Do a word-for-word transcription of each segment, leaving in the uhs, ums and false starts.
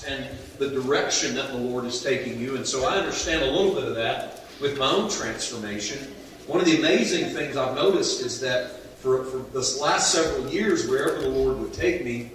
and the direction that the Lord is taking you. And so I understand a little bit of that with my own transformation. One of the amazing things I've noticed is that for, for this last several years, wherever the Lord would take me,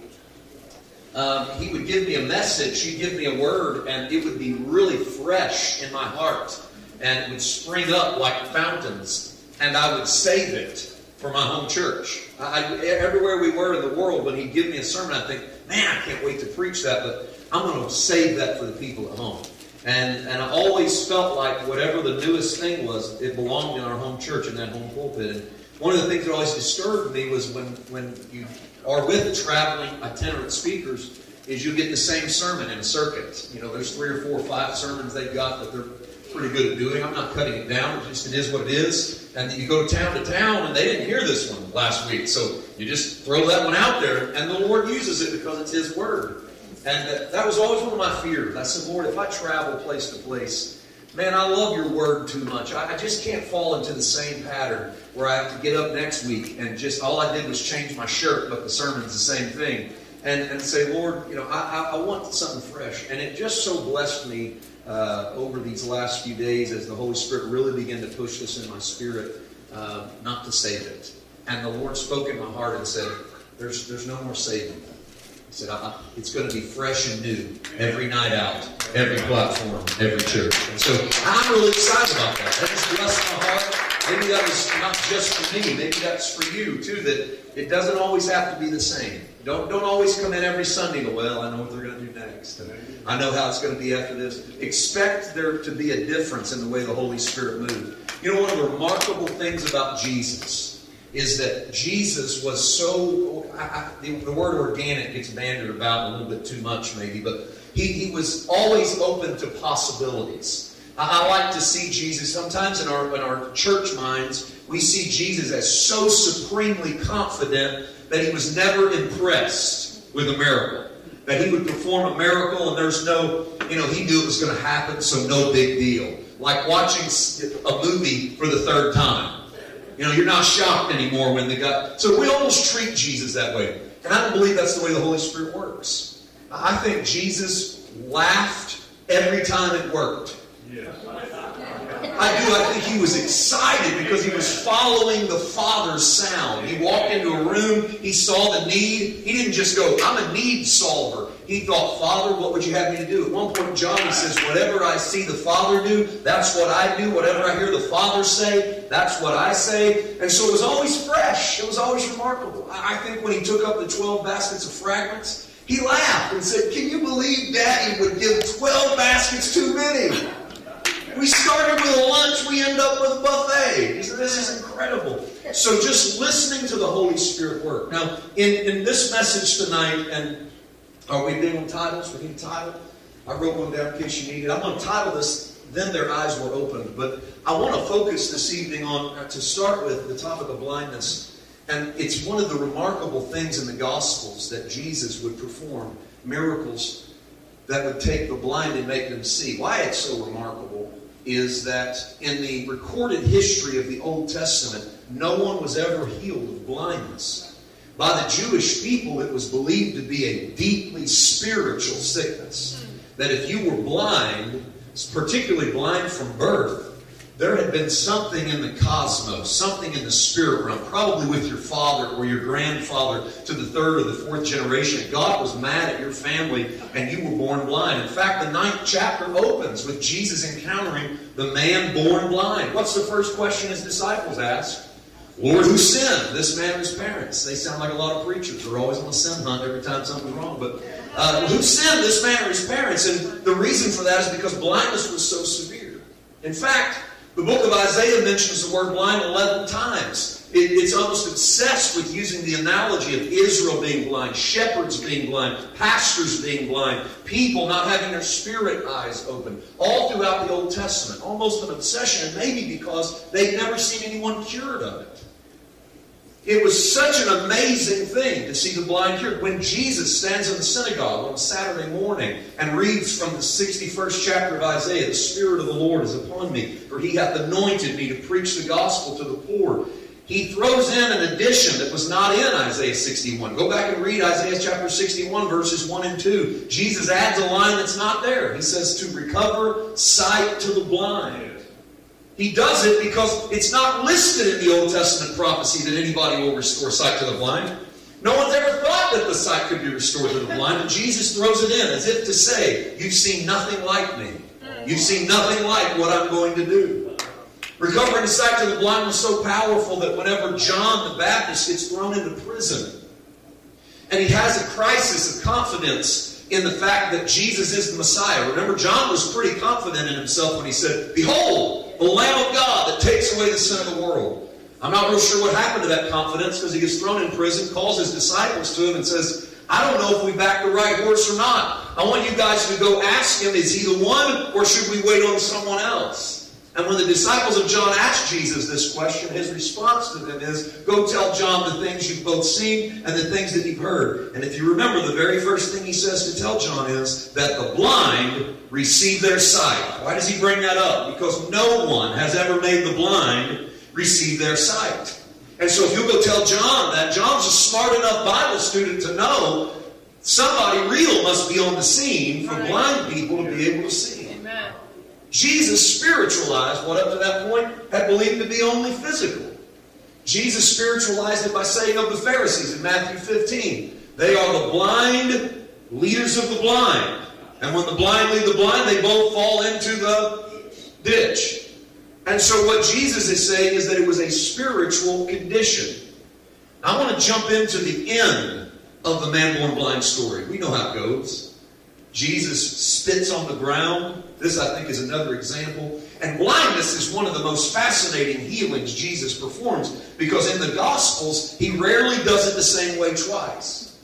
um, He would give me a message, He'd give me a word, and it would be really fresh in my heart. And it would spring up like fountains, and I would save it for my home church. I, everywhere we were in the world, when He'd give me a sermon, I'd think, man, I can't wait to preach that, but I'm going to save that for the people at home. And and I always felt like whatever the newest thing was, it belonged in our home church, in that home pulpit. And one of the things that always disturbed me was when, when you are with traveling itinerant speakers, is you get the same sermon in a circuit. You know, there's three or four or five sermons they've got that they're pretty good at doing. I'm not cutting it down. It just it is what it is. And you go town to town, and they didn't hear this one last week. So you just throw that one out there, and the Lord uses it because it's His Word. And that, that was always one of my fears. I said, Lord, if I travel place to place, man, I love Your Word too much. I, I just can't fall into the same pattern where I have to get up next week and just all I did was change my shirt, but the sermon's the same thing. And, and say, Lord, you know, I, I, I want something fresh. And it just so blessed me Uh, over these last few days as the Holy Spirit really began to push this in my spirit, uh, not to save it. And the Lord spoke in my heart and said, there's there's no more saving. He said, I, it's going to be fresh and new every night out, every platform, every church. And so I'm really excited about that. That just blessed my heart. Maybe that was not just for me. Maybe that's for you too, that it doesn't always have to be the same. Don't, don't always come in every Sunday to, well, I know what they're going to do next. I know how it's going to be after this. Expect there to be a difference in the way the Holy Spirit moved. You know, one of the remarkable things about Jesus is that Jesus was so, I, I, the, the word organic gets bandied about a little bit too much maybe, but he, he was always open to possibilities. I, I like to see Jesus, sometimes in our, in our church minds, we see Jesus as so supremely confident that He was never impressed with a miracle. That He would perform a miracle and there's no, you know, He knew it was going to happen, so no big deal. Like watching a movie for the third time. You know, you're not shocked anymore when the guy... So we almost treat Jesus that way. And I don't believe that's the way the Holy Spirit works. I think Jesus laughed every time it worked. Yeah. I do. I think He was excited because He was following the Father's sound. He walked into a room. He saw the need. He didn't just go, I'm a need solver. He thought, Father, what would You have me to do? At one point, John, he says, whatever I see the Father do, that's what I do. Whatever I hear the Father say, that's what I say. And so it was always fresh. It was always remarkable. I think when He took up the twelve baskets of fragments, He laughed and said, can you believe Daddy would give twelve baskets too many? We started with a lunch, we end up with a buffet. He said, this is incredible. So just listening to the Holy Spirit work. Now, in, in this message tonight, and are we big on titles? We need a title. I wrote one down in case you need it. I'm going to title this, Then Their Eyes Were Opened. But I want to focus this evening on, uh, to start with, the topic of blindness. And it's one of the remarkable things in the Gospels that Jesus would perform miracles that would take the blind and make them see. Why it's so remarkable is that in the recorded history of the Old Testament, no one was ever healed of blindness. By the Jewish people, it was believed to be a deeply spiritual sickness. That if you were blind, particularly blind from birth, there had been something in the cosmos, something in the spirit realm, probably with your father or your grandfather to the third or the fourth generation. God was mad at your family and you were born blind. In fact, the ninth chapter opens with Jesus encountering the man born blind. What's the first question His disciples asked? Lord, who sinned? This man or his parents? They sound like a lot of preachers. They're always on a sin hunt every time something's wrong. But uh, who sinned? This man or his parents? And the reason for that is because blindness was so severe. In fact, the book of Isaiah mentions the word blind eleven times. It, it's almost obsessed with using the analogy of Israel being blind, shepherds being blind, pastors being blind, people not having their spirit eyes open. All throughout the Old Testament. Almost an obsession, and maybe because they've never seen anyone cured of it. It was such an amazing thing to see the blind cured. When Jesus stands in the synagogue on a Saturday morning and reads from the sixty-first chapter of Isaiah, the Spirit of the Lord is upon me, for He hath anointed me to preach the gospel to the poor. he throws in an addition that was not in Isaiah sixty-one. Go back and read Isaiah chapter sixty-one, verses one and two. Jesus adds a line that's not there. He says, to recover sight to the blind. He does it because it's not listed in the Old Testament prophecy that anybody will restore sight to the blind. No one's ever thought that the sight could be restored to the blind, but Jesus throws it in as if to say, you've seen nothing like me. You've seen nothing like what I'm going to do. Recovering the sight to the blind was so powerful that whenever John the Baptist gets thrown into prison, and he has a crisis of confidence in the fact that Jesus is the Messiah. Remember, John was pretty confident in himself when he said, behold, the Lamb of God that takes away the sin of the world. I'm not real sure what happened to that confidence, because he gets thrown in prison, calls his disciples to him and says, I don't know if we backed the right horse or not. I want you guys to go ask him, is he the one, or should we wait on someone else? And when the disciples of John asked Jesus this question, his response to them is, go tell John the things you've both seen and the things that you've heard. And if you remember, the very first thing he says to tell John is that the blind receive their sight. Why does he bring that up? Because no one has ever made the blind receive their sight. And so if you go tell John that, John's a smart enough Bible student to know somebody real must be on the scene for blind people to be able to see. Amen. Jesus spiritualized what up to that point had believed to be only physical. Jesus spiritualized it by saying of the Pharisees in Matthew fifteen, they are the blind leaders of the blind. And when the blind lead the blind, they both fall into the ditch. And so what Jesus is saying is that it was a spiritual condition. I want to jump into the end of the man born blind story. We know how it goes. Jesus spits on the ground. This, I think, is another example. And blindness is one of the most fascinating healings Jesus performs, because in the Gospels, he rarely does it the same way twice.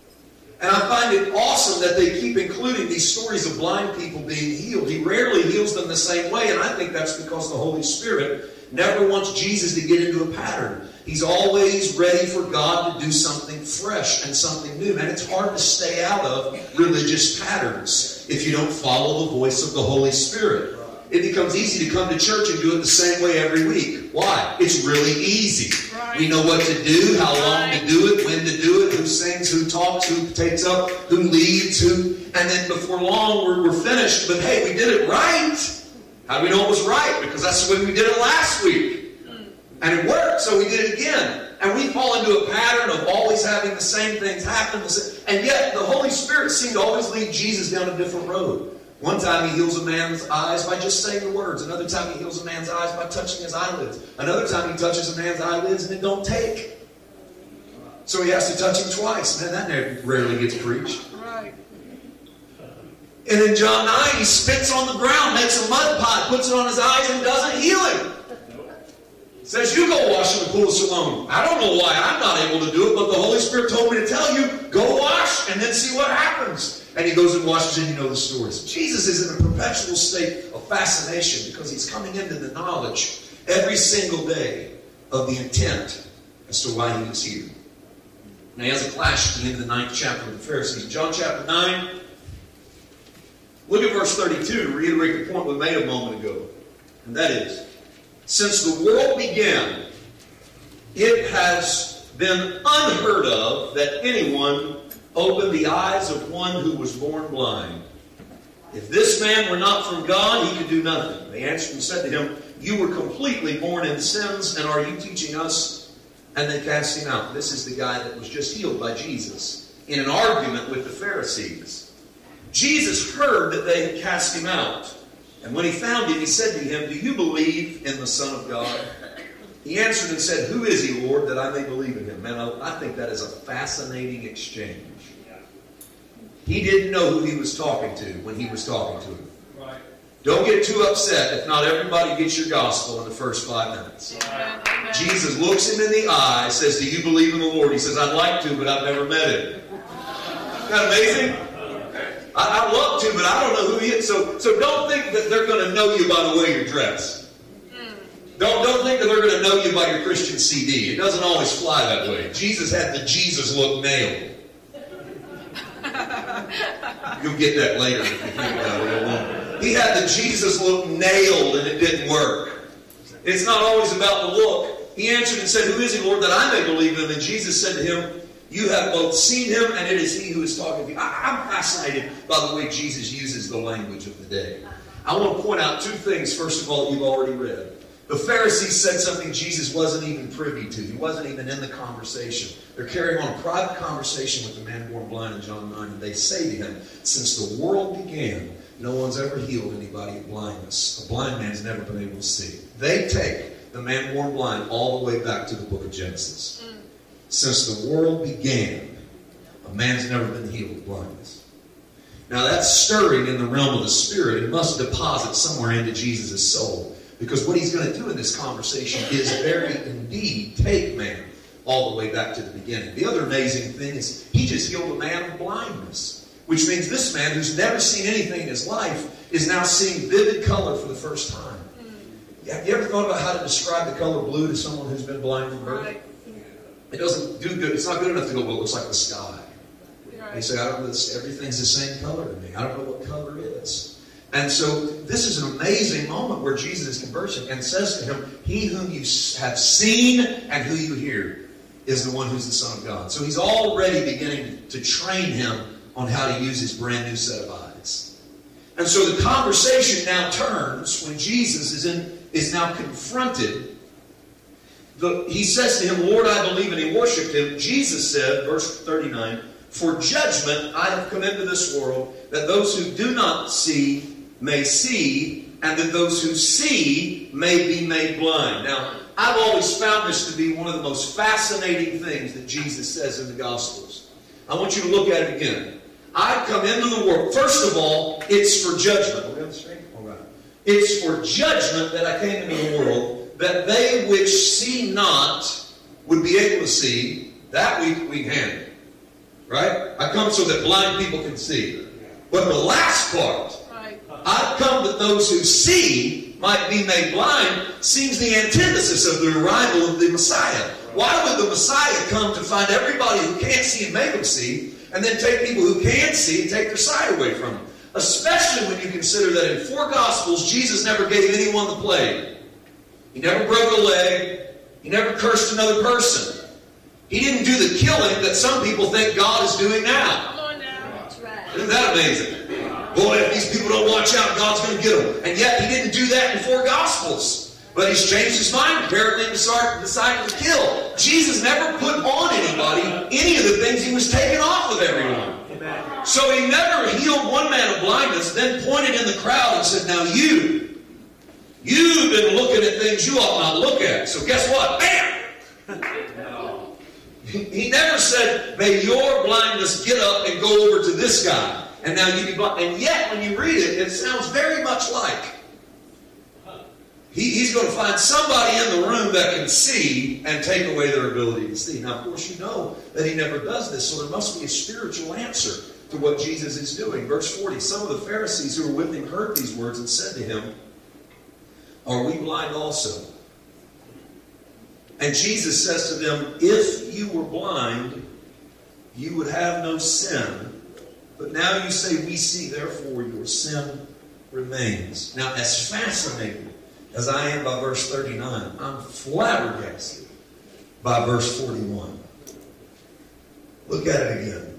And I find it awesome that they keep including these stories of blind people being healed. He rarely heals them the same way, and I think that's because the Holy Spirit never wants Jesus to get into a pattern. He's always ready for God to do something fresh and something new. And it's hard to stay out of religious patterns if you don't follow the voice of the Holy Spirit. It becomes easy to come to church and do it the same way every week. Why? It's really easy. We know what to do, how long to do it, when to do it, who sings, who talks, who takes up, who leads, who... And then before long, we're, we're finished. But hey, we did it right. How do we know it was right? Because that's the way we did it last week. And it worked, so we did it again. And we fall into a pattern of always having the same things happen. And yet, the Holy Spirit seemed to always lead Jesus down a different road. One time he heals a man's eyes by just saying the words. Another time he heals a man's eyes by touching his eyelids. Another time he touches a man's eyelids and it don't take. So he has to touch him twice. Man, that never, rarely gets preached. Right. And in John nine, he spits on the ground, makes a mud pie, puts it on his eyes, and doesn't heal him. Says, you go wash in the pool of Siloam. I don't know why I'm not able to do it, but the Holy Spirit told me to tell you, go wash and then see what happens. And he goes and washes and you know the stories. Jesus is in a perpetual state of fascination because he's coming into the knowledge every single day of the intent as to why he was here. Now he has a clash at the end of the ninth chapter with the Pharisees. John chapter nine, look at verse thirty-two to reiterate the point we made a moment ago. And that is, since the world began, it has been unheard of that anyone opened the eyes of one who was born blind. If this man were not from God, he could do nothing. They answered and said to him, you were completely born in sins, and are you teaching us? And they cast him out. This is the guy that was just healed by Jesus in an argument with the Pharisees. Jesus heard that they had cast him out. And when he found him, he said to him, do you believe in the Son of God? He answered and said, who is he, Lord, that I may believe in him? Man, I think that is a fascinating exchange. He didn't know who he was talking to when he was talking to him. Right. Don't get too upset if not everybody gets your gospel in the first five minutes. Right. Jesus looks him in the eye, says, do you believe in the Lord? He says, I'd like to, but I've never met him. Isn't that amazing? I, I'd love to, but I don't know who he is. So, so don't think that they're going to know you by the way you're dressed. Don't, don't think that they're going to know you by your Christian C D. It doesn't always fly that way. Jesus had the Jesus look nailed. You'll get that later if you think about it. He had the Jesus look nailed and it didn't work. It's not always about the look. He answered and said, who is he, Lord, that I may believe him? And Jesus said to him, you have both seen him, and it is he who is talking to you. I, I'm fascinated by the way Jesus uses the language of the day. I want to point out two things, first of all, you've already read. The Pharisees said something Jesus wasn't even privy to. He wasn't even in the conversation. They're carrying on a private conversation with the man born blind in John nine, and they say to him, since the world began, no one's ever healed anybody of blindness. A blind man's never been able to see. They take the man born blind all the way back to the book of Genesis. Mm. Since the world began, a man's never been healed of blindness. Now that's stirring in the realm of the Spirit. It must deposit somewhere into Jesus' soul. Because what he's going to do in this conversation is very indeed take man all the way back to the beginning. The other amazing thing is he just healed a man of blindness. Which means this man who's never seen anything in his life is now seeing vivid color for the first time. Have you ever thought about how to describe the color blue to someone who's been blind from birth? It doesn't do good. It's not good enough to go, well, it looks like the sky. They say, I don't know, this, everything's the same color to me. I don't know what color it is. And so this is an amazing moment where Jesus is conversing and says to him, he whom you have seen and who you hear is the one who's the Son of God. So he's already beginning to train him on how to use his brand new set of eyes. And so the conversation now turns when Jesus is in is now confronted. The, he says to him, Lord, I believe, and he worshipped him. Jesus said, verse thirty-nine, for judgment I have come into this world, that those who do not see may see, and that those who see may be made blind. Now, I've always found this to be one of the most fascinating things that Jesus says in the Gospels. I want you to look at it again. I've come into the world. First of all, it's for judgment. Are we on the screen? All right. It's for judgment that I came into the world, that they which see not would be able to see. That we, we handle. Right? I come so that blind people can see. But the last part, right. I've come that those who see might be made blind, seems the antithesis of the arrival of the Messiah. Why would the Messiah come to find everybody who can't see and make them see, and then take people who can see and take their sight away from them? Especially when you consider that in four Gospels, Jesus never gave anyone the plague. He never broke a leg. He never cursed another person. He didn't do the killing that some people think God is doing now. Come on now. That's right. Isn't that amazing? Boy, if these people don't watch out, God's going to get them. And yet, he didn't do that in four Gospels. But he's changed his mind, apparently, and decided to kill. Jesus never put on anybody any of the things he was taking off of everyone. Amen. So he never healed one man of blindness, then pointed in the crowd and said, now you, you've been looking at things you ought not look at. So guess what? Bam! No. He never said, may your blindness get up and go over to this guy. And now you be blind. And yet, when you read it, it sounds very much like He, he's going to find somebody in the room that can see and take away their ability to see. Now, of course, you know that he never does this, so there must be a spiritual answer to what Jesus is doing. Verse forty, some of the Pharisees who were with him heard these words and said to him, are we blind also? And Jesus says to them, if you were blind, you would have no sin. But now you say, we see, therefore your sin remains. Now, as fascinating as I am by verse thirty-nine, I'm flabbergasted by verse forty-one. Look at it again.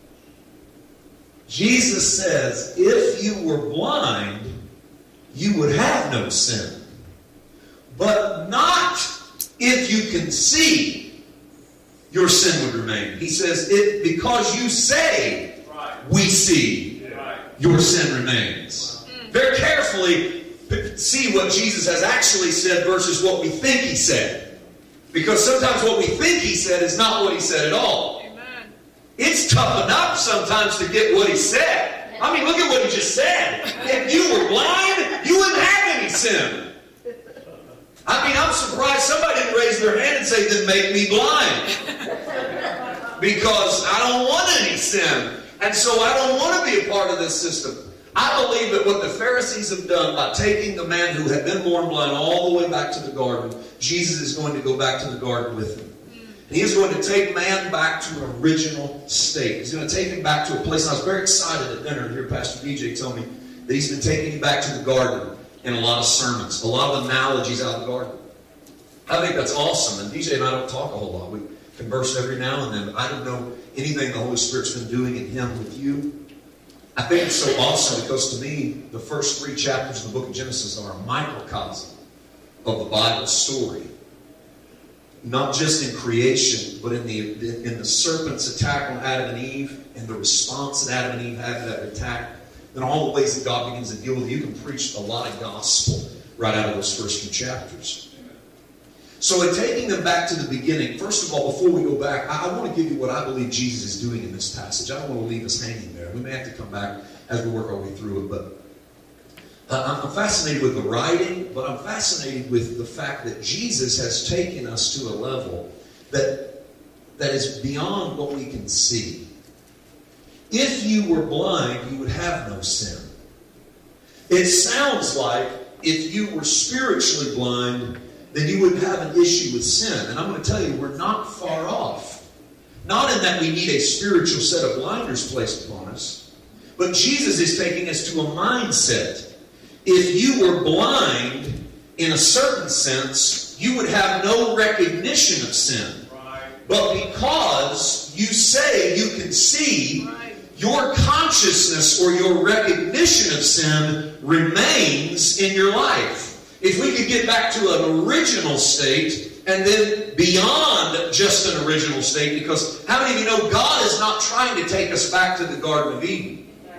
Jesus says, if you were blind, you would have no sin. But not if you can see, your sin would remain. He says, it because you say, we see, your sin remains. Very carefully see what Jesus has actually said versus what we think he said. Because sometimes what we think he said is not what he said at all. Amen. It's tough enough sometimes to get what he said. I mean, look at what he just said. If you were blind, you wouldn't have any sin. I mean, I'm surprised somebody didn't raise their hand and say, then make me blind. Because I don't want any sin. And so I don't want to be a part of this system. I believe that what the Pharisees have done by taking the man who had been born blind all the way back to the garden, Jesus is going to go back to the garden with him. And he is going to take man back to an original state. He's going to take him back to a place. And I was very excited at dinner to hear Pastor B J tell me that he's been taking him back to the garden in a lot of sermons, a lot of analogies out of the garden. I think that's awesome. And D J and I don't talk a whole lot. We converse every now and then. I don't know anything the Holy Spirit's been doing in him with you. I think it's so awesome because to me, the first three chapters of the book of Genesis are a microcosm of the Bible story. Not just in creation, but in the in the serpent's attack on Adam and Eve, and the response that Adam and Eve had to that attack, and all the ways that God begins to deal with it. You can preach a lot of gospel right out of those first few chapters. So in taking them back to the beginning, first of all, before we go back, I, I want to give you what I believe Jesus is doing in this passage. I don't want to leave us hanging there. We may have to come back as we work our way through it, but Uh, I'm fascinated with the writing, but I'm fascinated with the fact that Jesus has taken us to a level that, that is beyond what we can see. If you were blind, you would have no sin. It sounds like if you were spiritually blind, then you would have an issue with sin. And I'm going to tell you, we're not far off. Not in that we need a spiritual set of blinders placed upon us, but Jesus is taking us to a mindset. If you were blind, in a certain sense, you would have no recognition of sin. Right. But because you say you can see, right, your consciousness or your recognition of sin remains in your life. If we could get back to an original state, and then beyond just an original state, because how many of you know God is not trying to take us back to the Garden of Eden?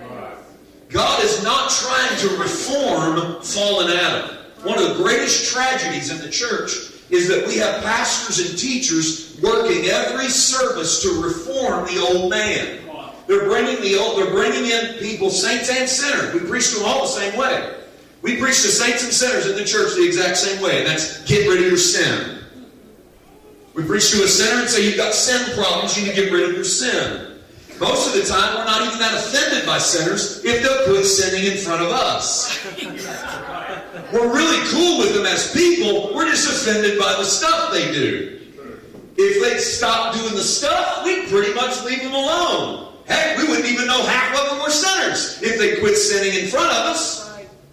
God is not trying to reform fallen Adam. One of the greatest tragedies in the church is that we have pastors and teachers working every service to reform the old man. They're bringing the old, they're bringing in people, saints and sinners. We preach to them all the same way. We preach to saints and sinners in the church the exact same way, and that's get rid of your sin. We preach to a sinner and say you've got sin problems, you need to get rid of your sin. Most of the time, we're not even that offended by sinners if they'll quit sinning in front of us. We're really cool with them as people. We're just offended by the stuff they do. If they stop doing the stuff, we'd pretty much leave them alone. Heck, we wouldn't even know half of them were sinners if they quit sinning in front of us.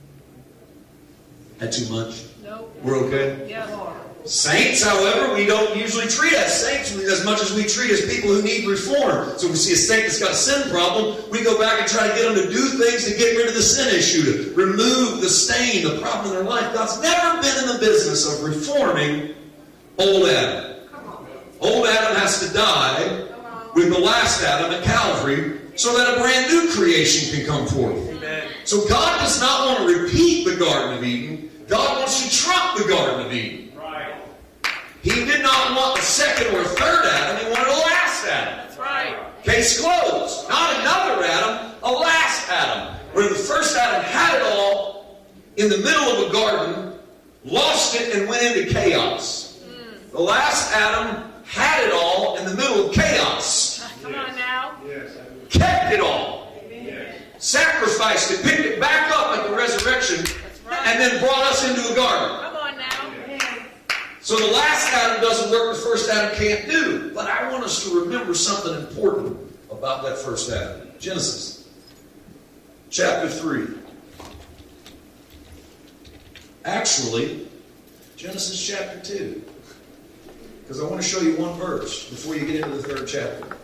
Had too much? Nope. We're okay? Yeah. Saints, however, we don't usually treat as saints as much as we treat as people who need reform. So if we see a saint that's got a sin problem, we go back and try to get them to do things to get rid of the sin issue, to remove the stain, the problem in their life. God's never been in the business of reforming old Adam. Old Adam has to die with the last Adam at Calvary so that a brand new creation can come forth. Amen. So God does not want to repeat the Garden of Eden. God wants to trump the Garden of Eden. He did not want a second or a third Adam. He wanted a last Adam. That's right. Case closed. Not another Adam, a last Adam. Where the first Adam had it all in the middle of a garden, lost it, and went into chaos. Mm. The last Adam had it all in the middle of chaos. Come on now. Kept it all. Amen. Sacrificed it, picked it back up at the resurrection, right, and then brought us into a garden. Come on now. So the last Adam doesn't work, the first Adam can't do. But I want us to remember something important about that first Adam. Genesis chapter three. Actually, Genesis chapter two. Because I want to show you one verse before you get into the third chapter.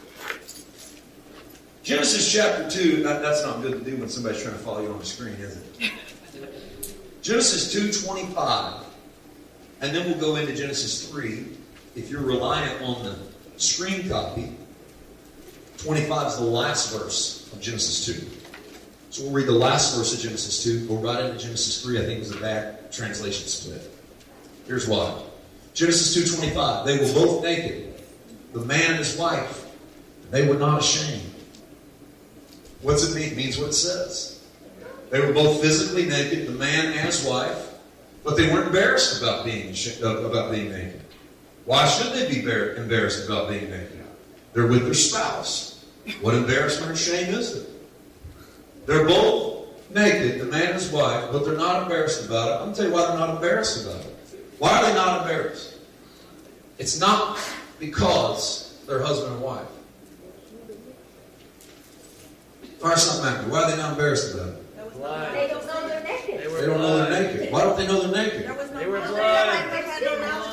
Genesis chapter two, that, that's not good to do when somebody's trying to follow you on the screen, is it? Genesis two twenty-five. And then we'll go into Genesis three. If you're reliant on the screen copy, twenty-five is the last verse of Genesis two. So we'll read the last verse of Genesis two. Go right into Genesis three. I think it was a bad translation split. Here's why. Genesis two twenty-five. They were both naked, the man and his wife. They were not ashamed. What's it mean? It means what it says. They were both physically naked, the man and his wife. But they weren't embarrassed about being about being naked. Why should they be embarrassed about being naked? They're with their spouse. What embarrassment or shame is it? They're both naked, the man and his wife, but they're not embarrassed about it. I'm going to tell you why they're not embarrassed about it. Why are they not embarrassed? It's not because they're husband and wife. Fire something after. Why are they not embarrassed about it? They don't know they're naked. They, they don't know they're naked. Why don't they know they're naked? There was no they were blood. blind. Like they had no knowledge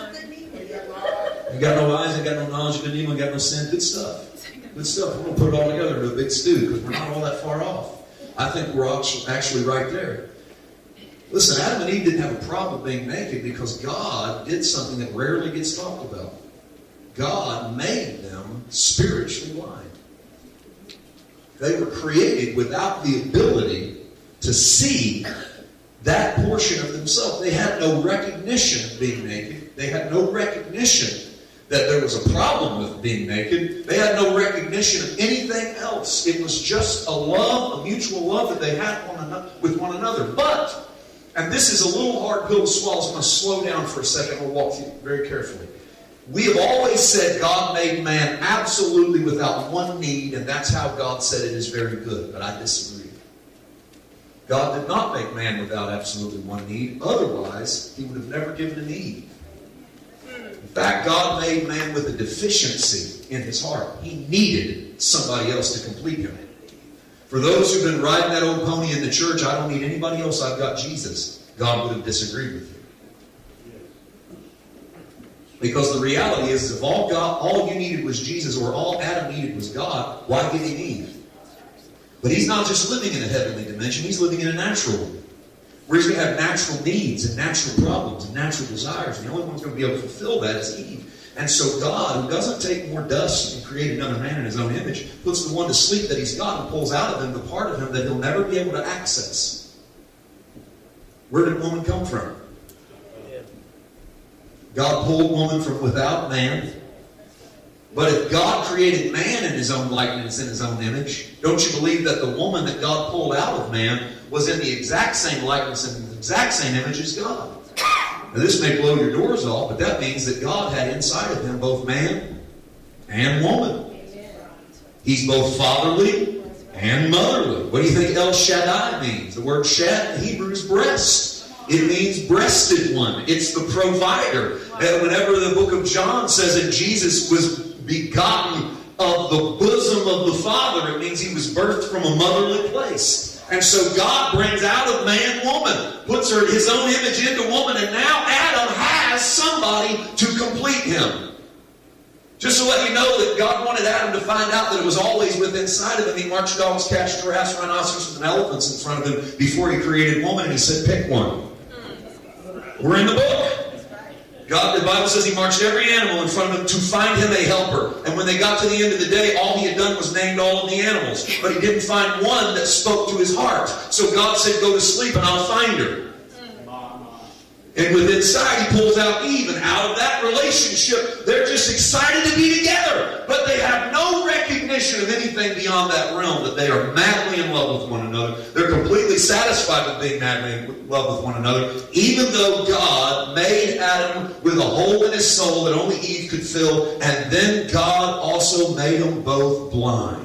ain't got no knowledge of good and evil, ain't got no sin. Good stuff. Good stuff. We're going to put it all together into a big stew because we're not all that far off. I think we're actually right there. Listen, Adam and Eve didn't have a problem being naked because God did something that rarely gets talked about. God made them spiritually blind. They were created without the ability to see that portion of themselves. They had no recognition of being naked. They had no recognition that there was a problem with being naked. They had no recognition of anything else. It was just a love, a mutual love that they had one another, with one another. But, and this is a little hard pill to swallow, so I'm going to slow down for a second. We'll walk through very carefully. We have always said God made man absolutely without one need, and that's how God said it is very good. But I disagree. God did not make man without absolutely one need. Otherwise, he would have never given a need. In fact, God made man with a deficiency in his heart. He needed somebody else to complete him. For those who've been riding that old pony in the church, I don't need anybody else, I've got Jesus. God would have disagreed with you. Because the reality is, if all God, all you needed was Jesus, or all Adam needed was God, why give him Eve? But he's not just living in a heavenly dimension, he's living in a natural one. Where he's going to have natural needs and natural problems and natural desires. And the only one who's going to be able to fulfill that is Eve. And so God, who doesn't take more dust and create another man in his own image, puts the one to sleep that he's got and pulls out of him the part of him that he'll never be able to access. Where did woman come from? God pulled woman from without man. But if God created man in his own likeness, in his own image, don't you believe that the woman that God pulled out of man was in the exact same likeness and the exact same image as God? Now this may blow your doors off, but that means that God had inside of him both man and woman. He's both fatherly and motherly. What do you think El Shaddai means? The word Shad in Hebrew is breast. It means breasted one. It's the provider. And whenever the book of John says that Jesus was begotten of the bosom of the Father, it means he was birthed from a motherly place. And so God brings out of man woman, puts her his own image into woman, and now Adam has somebody to complete him. Just to let you know that God wanted Adam to find out that it was always within inside of him. He marched dogs, cats, giraffes, rhinoceroses, and elephants in front of him before he created woman, and he said, pick one. We're in the book. God, the Bible says he marched every animal in front of him to find him a helper. And when they got to the end of the day, all he had done was named all of the animals. But he didn't find one that spoke to his heart. So God said, go to sleep and I'll find her. And with inside, he pulls out Eve. And out of that relationship, they're just excited to be together. But they have no recognition of anything beyond that realm, that they are madly in love with one another. They're completely satisfied with being madly in love with one another, even though God made Adam with a hole in his soul that only Eve could fill. And then God also made them both blind.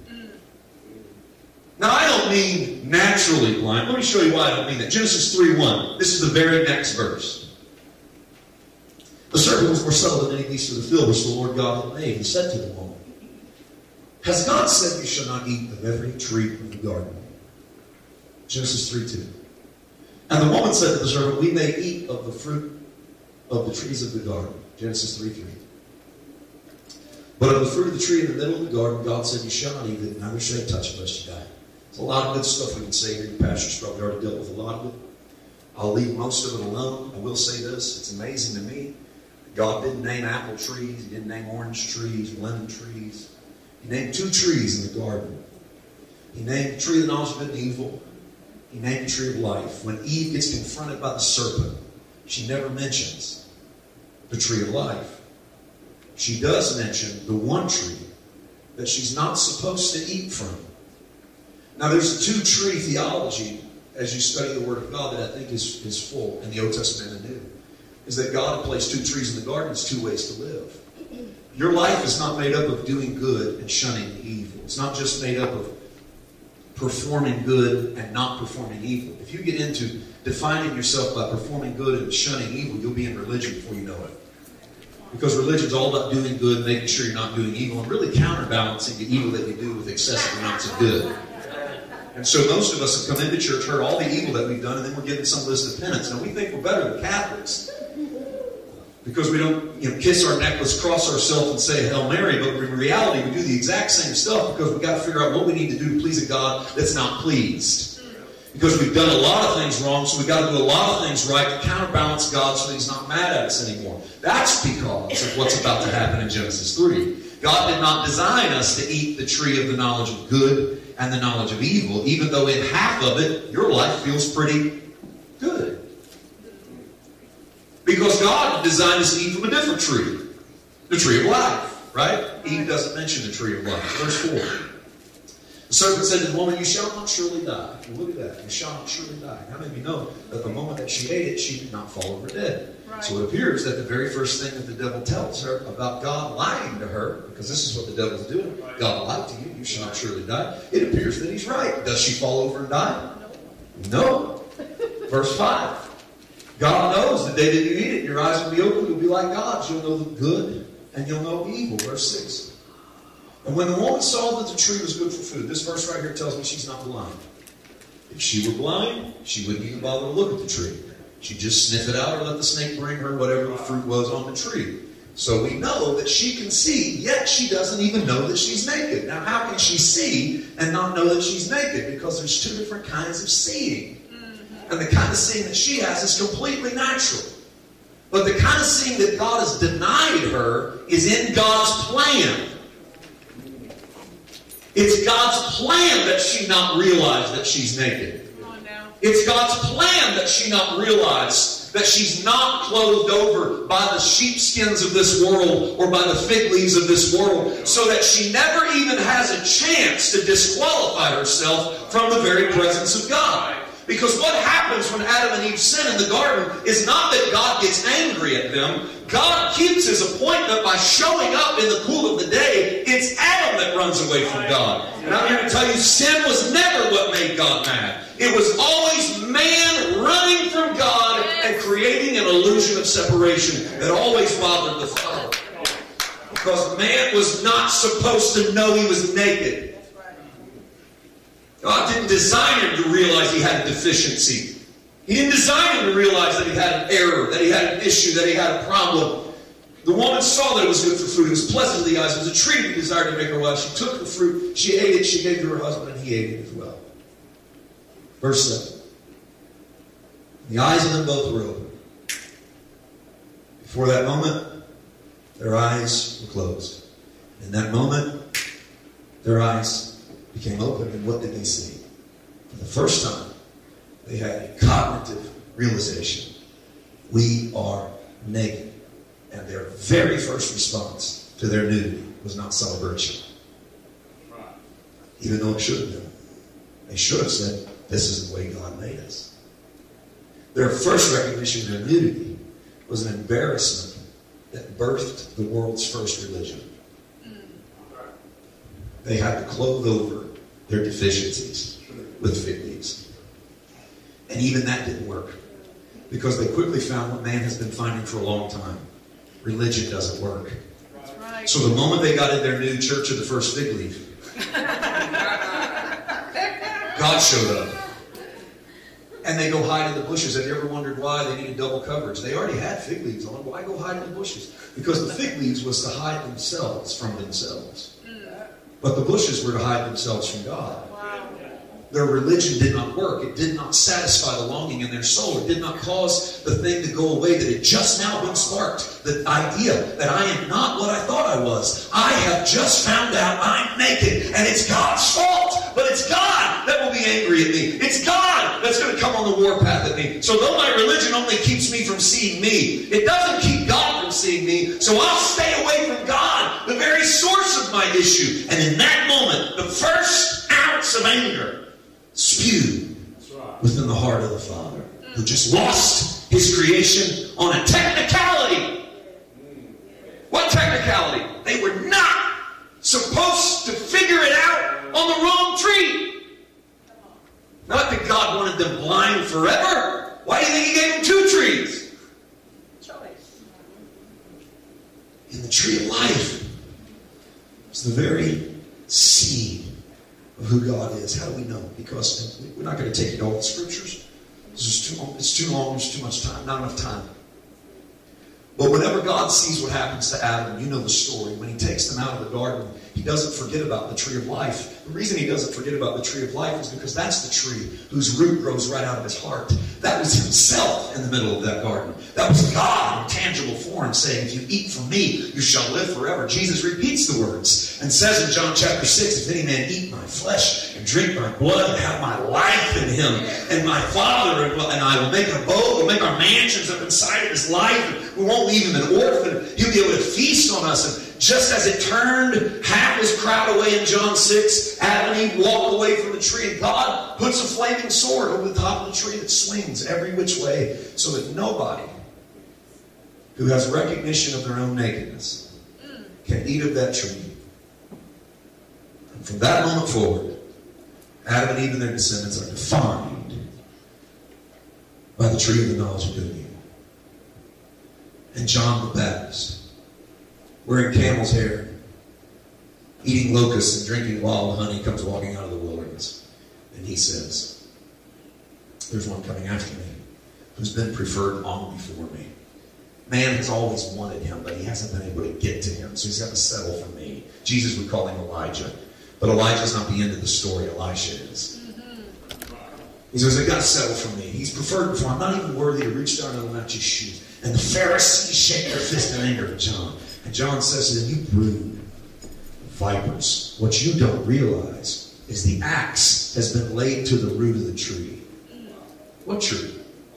Now, I don't mean naturally blind. Let me show you why I don't mean that. Genesis three one. This is the very next verse. The serpent was more subtle than any beast of the field which the Lord God had made. He said to the woman, has God said you shall not eat of every tree of the garden? Genesis three two. And the woman said to the serpent, we may eat of the fruit of the trees of the garden. Genesis three three. But of the fruit of the tree in the middle of the garden, God said, you shall not eat of it, neither shall you touch it, lest you die. There's a lot of good stuff we can say here. The pastor's probably already dealt with a lot of it. I'll leave most of it alone. I will say this. It's amazing to me. God didn't name apple trees. He didn't name orange trees, lemon trees. He named two trees in the garden. He named the tree of the knowledge of good and evil. He named the tree of life. When Eve gets confronted by the serpent, she never mentions the tree of life. She does mention the one tree that she's not supposed to eat from. Now, there's a two-tree theology as you study the Word of God that I think is, is full in the Old Testament and New. Is that God placed two trees in the garden. It's two ways to live. Your life is not made up of doing good and shunning evil. It's not just made up of performing good and not performing evil. If you get into defining yourself by performing good and shunning evil, you'll be in religion before you know it. Because religion's all about doing good, making sure you're not doing evil, and really counterbalancing the evil that you do with excessive amounts of good. And so most of us have come into church, heard all the evil that we've done, and then we're given some list of penance. Now, we think we're better than Catholics. Because we don't, you know, kiss our necklace, cross ourselves, and say Hail Mary, but in reality we do the exact same stuff because we've got to figure out what we need to do to please a God that's not pleased. Because we've done a lot of things wrong, so we've got to do a lot of things right to counterbalance God so that He's not mad at us anymore. That's because of what's about to happen in Genesis three. God did not design us to eat the tree of the knowledge of good and the knowledge of evil, even though in half of it, your life feels pretty good. Because God designed us to eat from a different tree. The tree of life, right? Eve doesn't mention the tree of life. Verse four. The serpent said to the woman, you shall not surely die. Well, look at that. You shall not surely die. How many of you know that the moment that she ate it, she did not fall over dead? Right. So it appears that the very first thing that the devil tells her about God lying to her, because this is what the devil's doing. God lied to you. You shall not surely die. It appears that he's right. Does she fall over and die? No. Verse five. God knows the day that you eat it, your eyes will be open, you'll be like gods. You'll know the good and you'll know evil. Verse six. And when the woman saw that the tree was good for food, this verse right here tells me she's not blind. If she were blind, she wouldn't even bother to look at the tree. She'd just sniff it out or let the snake bring her whatever the fruit was on the tree. So we know that she can see, yet she doesn't even know that she's naked. Now, how can she see and not know that she's naked? Because there's two different kinds of seeing. And the kind of seeing that she has is completely natural. But the kind of seeing that God has denied her is in God's plan. It's God's plan that she not realize that she's naked. Come on now. It's God's plan that she not realize that she's not clothed over by the sheepskins of this world or by the fig leaves of this world, so that she never even has a chance to disqualify herself from the very presence of God. Because what happens when Adam and Eve sin in the garden is not that God gets angry at them. God keeps His appointment by showing up in the cool of the day. It's Adam that runs away from God. And I'm here to tell you, sin was never what made God mad. It was always man running from God and creating an illusion of separation that always bothered the Father. Because man was not supposed to know he was naked. God didn't design him to realize he had a deficiency. He didn't design him to realize that he had an error, that he had an issue, that he had a problem. The woman saw that it was good for food. It was pleasant to the eyes. It was a tree to desire to make her wife. She took the fruit. She ate it. She gave it to her husband, and he ate it as well. Verse seven. The eyes of them both were open. Before that moment, their eyes were closed. In that moment, their eyes became open, and what did they see? For the first time, they had a cognitive realization. We are naked. And their very first response to their nudity was not celebration. Even though it should have been. They should have said, this is the way God made us. Their first recognition of their nudity was an embarrassment that birthed the world's first religion. They had to clothe over their deficiencies with fig leaves. And even that didn't work. Because they quickly found what man has been finding for a long time. Religion doesn't work. That's right. So the moment they got in their new church of the first fig leaf, God showed up. And they go hide in the bushes. Have you ever wondered why they needed double coverage? They already had fig leaves on. Why go hide in the bushes? Because the fig leaves was to hide themselves from themselves. But the bushes were to hide themselves from God. Wow. Their religion did not work. It did not satisfy the longing in their soul. It did not cause the thing to go away that had just now been sparked. The idea that I am not what I thought I was. I have just found out I'm naked. And it's God's fault. But it's God that will be angry at me. It's God that's going to come on the warpath at me. So though my religion only keeps me from seeing me, it doesn't keep God from seeing me. So I'll stay away from God, the very source of my issue. And in that moment, the first ounce of anger spewed within the heart of the Father, who just lost his creation on a technicality. What technicality? They were not supposed to figure it out on the wrong tree. Not that God wanted them blind forever. Why do you think He gave them two trees? Choice. In the tree of life, it's the very seed of who God is. How do we know? Because we're not going to take you to all the scriptures. This is too long. It's too long. There's too much time. Not enough time. But whenever God sees what happens to Adam, you know the story. When he takes them out of the garden, he doesn't forget about the tree of life. The reason he doesn't forget about the tree of life is because that's the tree whose root grows right out of his heart. That was himself in the middle of that garden. That was God in tangible form saying, if you eat from me, you shall live forever. Jesus repeats the words and says in John chapter six, if any man eat my flesh and drink my blood and have my life in him, and my Father and I will make an abode, we'll make our mansions up inside of his life, we won't leave him an orphan, he'll be able to feast on us. And just as it turned half his crowd away in John six, Adam and Eve walk away from the tree, and God puts a flaming sword over the top of the tree that swings every which way, so that nobody who has recognition of their own nakedness can eat of that tree. And from that moment forward, Adam and Eve and their descendants are defined by the tree of the knowledge of good and evil. And John the Baptist, wearing camel's hair, eating locusts and drinking wild honey, comes walking out of the wilderness. And he says, there's one coming after me who's been preferred long before me. Man has always wanted him, but he hasn't been able to get to him, so he's got to settle for me. Jesus would call him Elijah. But Elijah's not the end of the story. Elisha is. He says, they've got to settle for me. He's preferred before. I'm not even worthy to reach down and unlatch his shoes. And the Pharisees shake their fist in anger at John. And John says to them, you brood of vipers. What you don't realize is the axe has been laid to the root of the tree. What tree?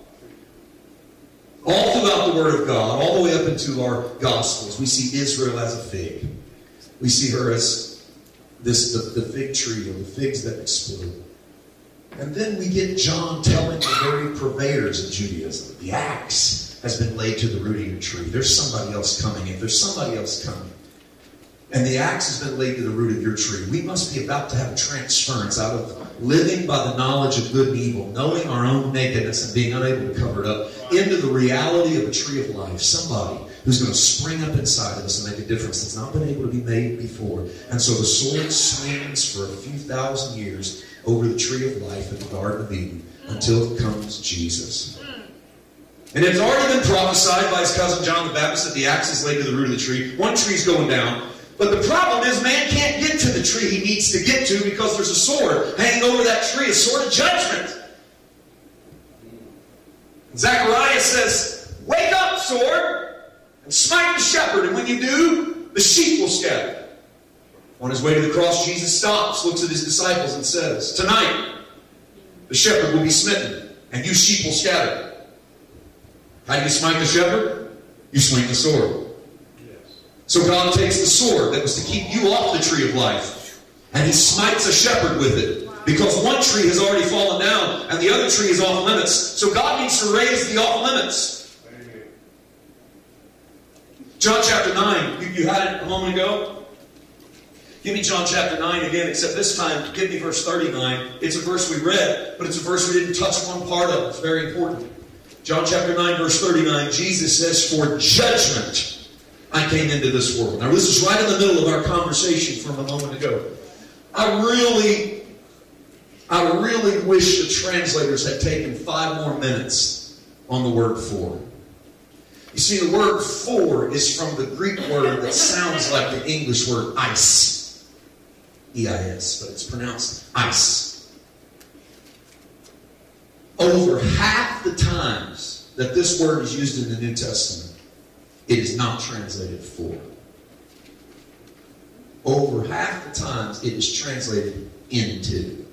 All throughout the Word of God, all the way up into our Gospels, we see Israel as a fig. We see her as this the, the fig tree, or the figs that explode. And then we get John telling the very purveyors of Judaism, the axe has been laid to the root of your tree. There's somebody else coming. If there's somebody else coming, and the axe has been laid to the root of your tree, we must be about to have a transference out of living by the knowledge of good and evil, knowing our own nakedness and being unable to cover it up, into the reality of a tree of life. Somebody who's going to spring up inside of us and make a difference that's not been able to be made before. And so the sword swings for a few thousand years over the tree of life in the Garden of Eden until it comes Jesus. And it's already been prophesied by his cousin John the Baptist that the axe is laid to the root of the tree. One tree's going down. But the problem is man can't get to the tree he needs to get to because there's a sword hanging over that tree, a sword of judgment. Zechariah says, wake up, sword, and smite the shepherd. And when you do, the sheep will scatter. On his way to the cross, Jesus stops, looks at his disciples, and says, tonight, the shepherd will be smitten, and you sheep will scatter. How do you smite the shepherd? You swing the sword. Yes. So God takes the sword that was to keep you off the tree of life, and he smites a shepherd with it. Because one tree has already fallen down, and the other tree is off limits. So God needs to raise the off limits. Amen. John chapter nine. You, you had it a moment ago? Give me John chapter nine again, except this time, give me verse thirty-nine. It's a verse we read, but it's a verse we didn't touch one part of. It's very important. John chapter nine, verse thirty-nine, Jesus says, for judgment I came into this world. Now this is right in the middle of our conversation from a moment ago. I really, I really wish the translators had taken five more minutes on the word for. You see, the word for is from the Greek word that sounds like the English word ice. E I S, but it's pronounced ice. Over half the times that this word is used in the New Testament, it is not translated for. Over half the times it is translated into.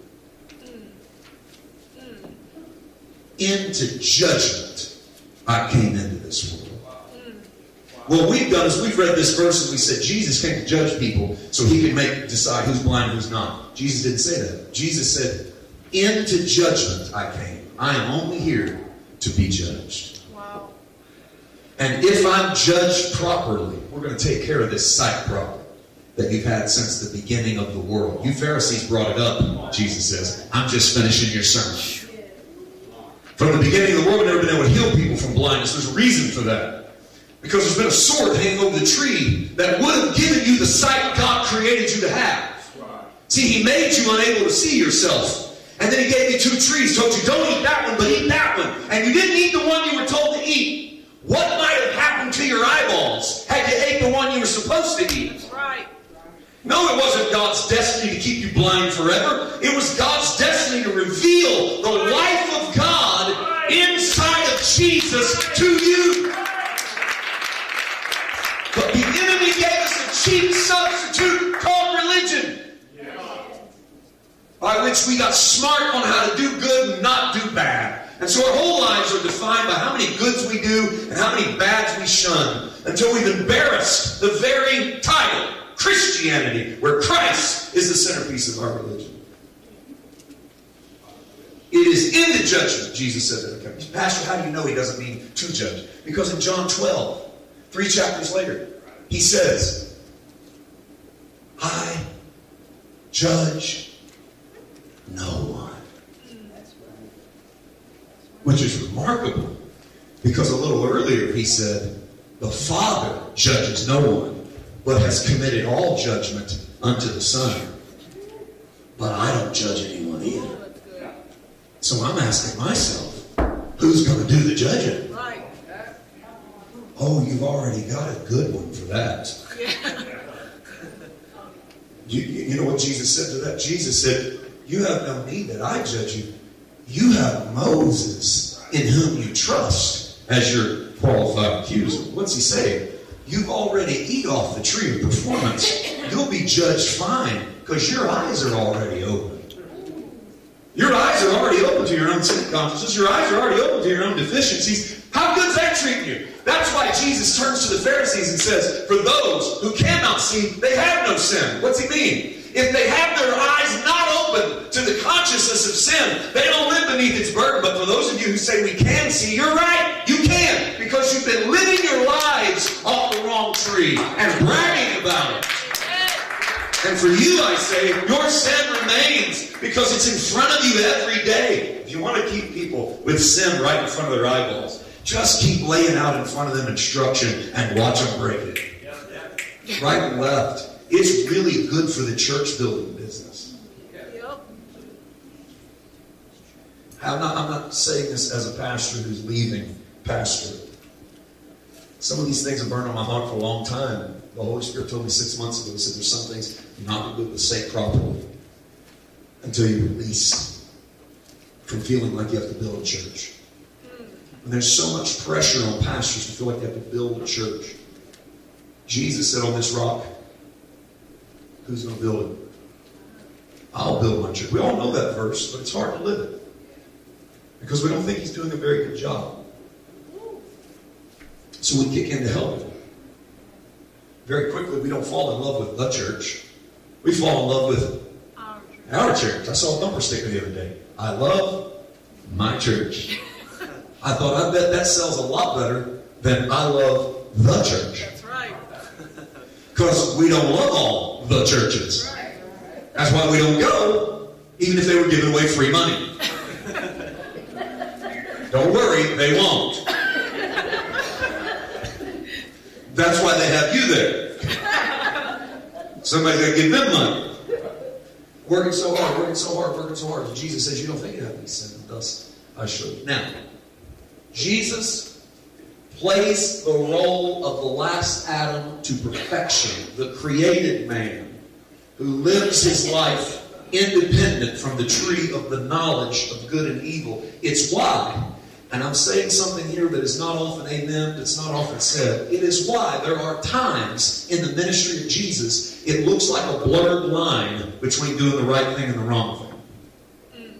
Into judgment I came into this world. What we've done is we've read this verse and we said Jesus came to judge people so he could make decide who's blind and who's not. Jesus didn't say that. Jesus said, into judgment I came. I am only here to be judged. Wow. And if I'm judged properly, we're going to take care of this sight problem that you've had since the beginning of the world. You Pharisees brought it up, Jesus says. I'm just finishing your sermon. From the beginning of the world, we've never been able to heal people from blindness. There's a reason for that. Because there's been a sword hanging over the tree that would have given you the sight God created you to have. See, he made you unable to see yourself. And then he gave you two trees, told you, don't eat that one, but eat that one. And you didn't eat the one you were told to eat. What might have happened to your supposed to eat. Right. No, it wasn't God's destiny to keep you blind forever. It was God's destiny to reveal the life of God inside of Jesus to you. But the enemy gave us a cheap substitute called religion, by which we got smart on how to do good and not do bad. And so our whole lives are defined by how many goods we do and how many bads we shun, until we've embarrassed the very title, Christianity, where Christ is the centerpiece of our religion. It is in the judgment, Jesus said that it comes. Pastor, how do you know he doesn't mean to judge? Because in John twelve, three chapters later, he says, I judge no one. Which is remarkable, because a little earlier he said, the Father judges no one, but has committed all judgment unto the Son. But I don't judge anyone either. So I'm asking myself, who's going to do the judging? Right. Oh, you've already got a good one for that. You, you know what Jesus said to that? Jesus said, you have no need that I judge you. You have Moses in whom you trust as your qualified accuser. What's he saying? You've already eat off the tree of performance. You'll be judged fine because your eyes are already open. Your eyes are already open to your own sin consciousness. Your eyes are already open to your own deficiencies. How good's that treating you? That's why Jesus turns to the Pharisees and says, for those who cannot see, they have no sin. What's he mean? If they have their eyes not open to the consciousness of sin, they don't live beneath its burden. But for those of you who say we can see, you're right. You can. Because you've been living your lives off the wrong tree and bragging about it. And for you, I say, your sin remains because it's in front of you every day. If you want to keep people with sin right in front of their eyeballs, just keep laying out in front of them instruction and watch them break it. Right and left. It's really good for the church building business. I'm not, I'm not saying this as a pastor who's leaving pastor. Some of these things have burned on my heart for a long time. The Holy Spirit told me six months ago, he said, there's some things you're not going to be able to say properly until you release from feeling like you have to build a church. And there's so much pressure on pastors to feel like they have to build a church. Jesus said, on this rock, who's going to build it? I'll build my church. We all know that verse, but it's hard to live it. Because we don't think he's doing a very good job. So we kick in to help him. Very quickly, we don't fall in love with the church. We fall in love with our church. I saw a bumper sticker the other day. I love my church. I thought, I bet that sells a lot better than I love the church. That's right. Because we don't love all the churches. That's why we don't go, even if they were giving away free money. Don't worry, they won't. That's why they have you there. Somebody's got to give them money. Working so hard, working so hard, working so hard. And Jesus says, you don't think you have any sin, thus I should. Now, Jesus plays the role of the last Adam to perfection, the created man who lives his life independent from the tree of the knowledge of good and evil. It's why, and I'm saying something here that is not often amen, that's not often said. It is why there are times in the ministry of Jesus, it looks like a blurred line between doing the right thing and the wrong thing.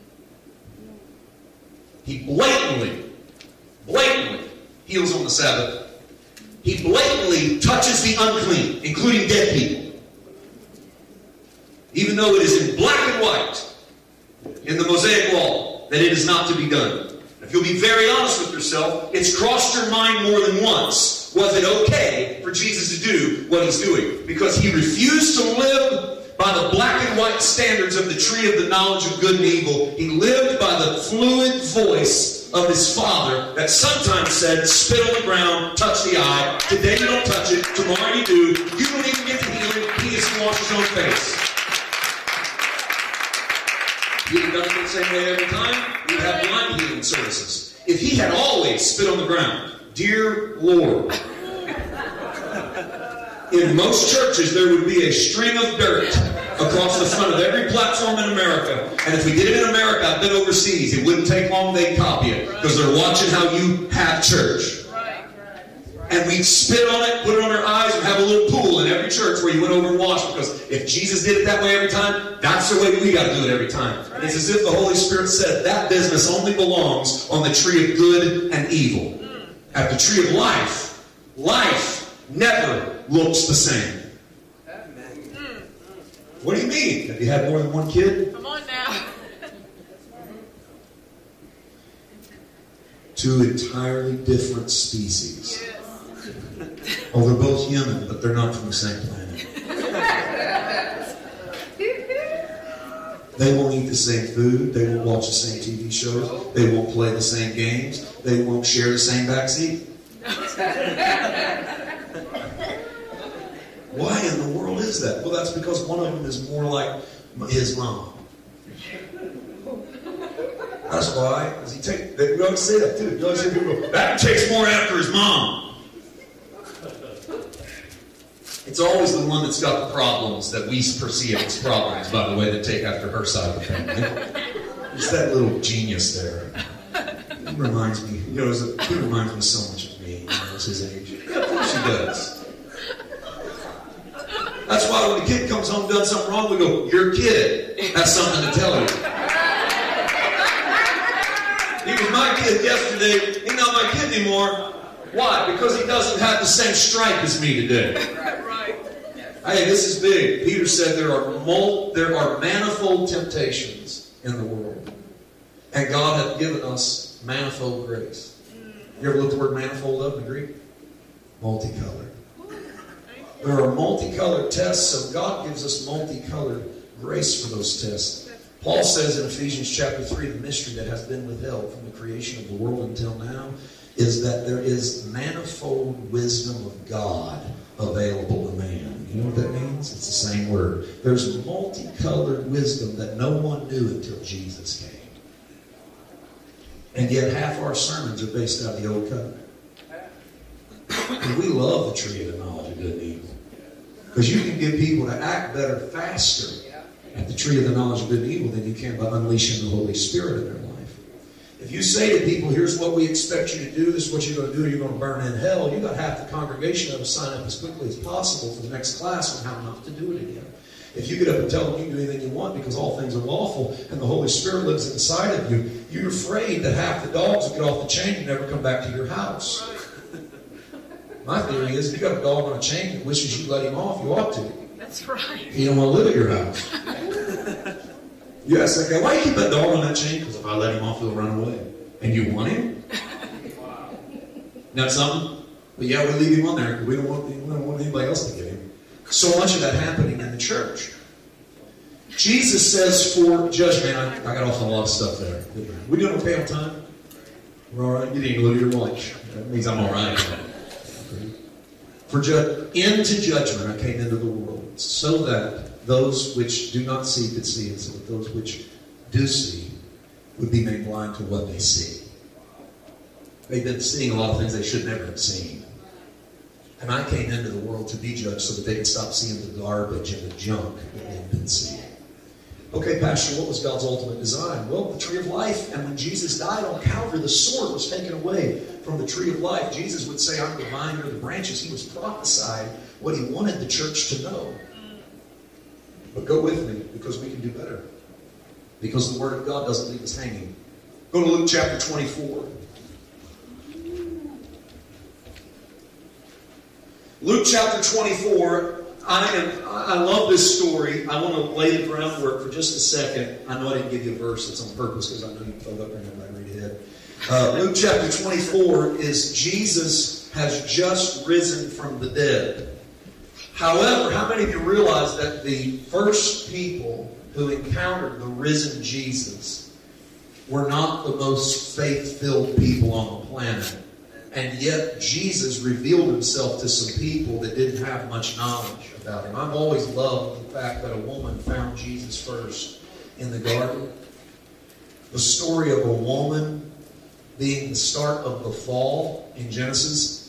He blatantly, blatantly heals on the Sabbath. He blatantly touches the unclean, including dead people. Even though it is in black and white in the Mosaic Law that it is not to be done. If you'll be very honest with yourself, it's crossed your mind more than once. Was it okay for Jesus to do what he's doing? Because he refused to live by the black and white standards of the tree of the knowledge of good and evil. He lived by the fluid voice of his Father that sometimes said, spit on the ground, touch the eye. Today you don't touch it. Tomorrow you do. You don't even get the healing. He just washes his own face. He had done it the same way every time. We'd have blind healing services. If he had always spit on the ground, dear Lord, In most churches, there would be a string of dirt across the front of every platform in America. And if we did it in America, I've been overseas, it wouldn't take long, they'd copy it. Because they're watching how you have church. And we'd spit on it, put it on our eyes, and have a little pool in every church where you went over and washed. Because if Jesus did it that way every time, that's the way we got to do it every time. And it's as if the Holy Spirit said, that business only belongs on the tree of good and evil. At the tree of life, life never looks the same. What do you mean? Have you had more than one kid? Come on now. Two entirely different species. Yes. Oh, they're both human, but they're not from the same planet. They won't eat the same food. They won't watch the same T V shows. They won't play the same games. They won't share the same backseat. Why in the world is that? Well, that's because one of them is more like his mom. That's why. Does he take? They always say that too. You always hear people go, that takes more after his mom. It's always the one that's got the problems that we perceive as problems, by the way, that take after her side of the family. It's that little genius there. He reminds me, you know, he reminds me so much of me. You know, it's his age. Yeah, of course he does. That's why when the kid comes home and done something wrong, we go, you're a kid. That's something to tell you. He was my kid yesterday. He's not my kid anymore. Why? Because he doesn't have the same stripe as me today. Right, right. Hey, this is big. Peter said there are mul- there are manifold temptations in the world. And God hath given us manifold grace. You ever looked the word manifold up in Greek? Multicolored. There are multicolored tests, so God gives us multicolored grace for those tests. Paul says in Ephesians chapter three, the mystery that has been withheld from the creation of the world until now is that there is manifold wisdom of God available to man. You know what that means? It's the same word. There's multicolored wisdom that no one knew until Jesus came. And yet half our sermons are based out of the Old Covenant. And we love the tree of the knowledge of good and evil. Because you can get people to act better faster at the tree of the knowledge of good and evil than you can by unleashing the Holy Spirit in their life. If you say to people, here's what we expect you to do, this is what you're going to do, you're going to burn in hell, you've got half the congregation to sign up as quickly as possible for the next class on how not to do it again. If you get up and tell them you can do anything you want because all things are lawful and the Holy Spirit lives inside of you, you're afraid that half the dogs will get off the chain and never come back to your house. My theory is if you got a dog on a chain that wishes you let him off, you ought to. That's right. He don't want to live at your house. You ask that guy, why do you keep that dog on that chain? Because if I let him off, he'll run away. And you want him? Not something? But yeah, we leave him on there because we don't want, we don't want anybody else to get him. So much of that happening in the church. Jesus says for judgment, I, I got off on a lot of stuff there. We doing okay on time? We're all right? You didn't even look at your watch. That means I'm all right. For ju- into judgment I came into the world, so that those which do not see could see, and so that those which do see would be made blind to what they see. They've been seeing a lot of things they should never have seen. And I came into the world to be judged so that they could stop seeing the garbage and the junk that they've been seeing. Okay, Pastor, what was God's ultimate design? Well, the tree of life. And when Jesus died on Calvary, the sword was taken away from the tree of life. Jesus would say, I'm the vine, you're the branches. He was prophesying what he wanted the church to know. But go with me, because we can do better. Because the Word of God doesn't leave us hanging. Go to Luke chapter twenty-four. Luke chapter twenty-four. I am. I love this story. I want to lay the groundwork for just a second. I know I didn't give you a verse. It's on purpose because I know you filled up there and everybody read ahead. Uh, Luke chapter twenty-four is Jesus has just risen from the dead. However, how many of you realize that the first people who encountered the risen Jesus were not the most faith-filled people on the planet? And yet Jesus revealed himself to some people that didn't have much knowledge about him. I've always loved the fact that a woman found Jesus first in the garden. The story of a woman being the start of the fall in Genesis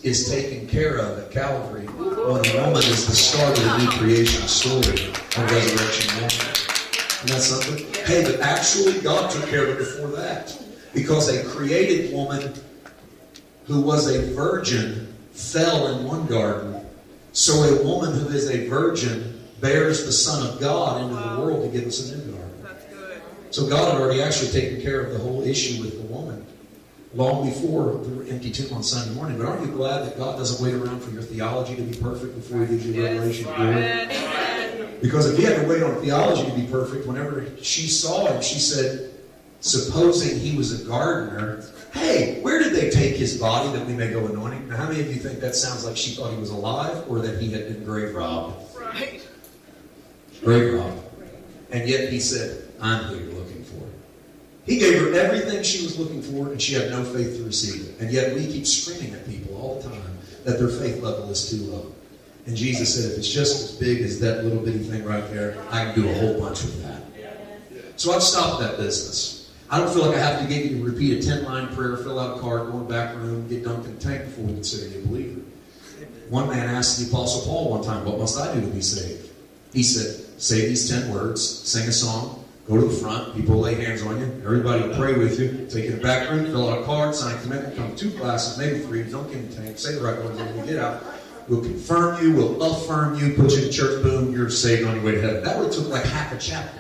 is taken care of at Calvary when a woman is the start of the new creation story of resurrection morning. Isn't that something? Hey, but actually God took care of it before that. Because a created woman who was a virgin fell in one garden. So a woman who is a virgin bears the Son of God into the world to give us a new garden. That's good. So God had already actually taken care of the whole issue with the woman long before the empty tomb on Sunday morning. But aren't you glad that God doesn't wait around for your theology to be perfect before He gives you revelation of glory? Because if He had to wait on theology to be perfect, whenever she saw Him, she said, supposing He was a gardener, hey, where did they take His body that we may go anoint Him? Now, how many of you think that sounds like she thought He was alive or that He had been grave robbed? Right. Grave robbed. And yet He said, I'm who you're looking for. He gave her everything she was looking for, and she had no faith to receive it. And yet we keep screaming at people all the time that their faith level is too low. And Jesus said, if it's just as big as that little bitty thing right there, I can do a whole bunch with that. So I've stopped that business. I don't feel like I have to get you to repeat a ten-line prayer, fill out a card, go in the back room, get dunked in the tank before we consider you a believer. One man asked the Apostle Paul one time, what must I do to be saved? He said, say these ten words, sing a song, go to the front, people lay hands on you, everybody will pray with you, take you in the back room, fill out a card, sign a commitment, come to two classes, maybe three, don't get in the tank, say the right words, and when you get out, we'll confirm you, we'll affirm you, put you in church, boom, you're saved on your way to heaven. That would have took like half a chapter.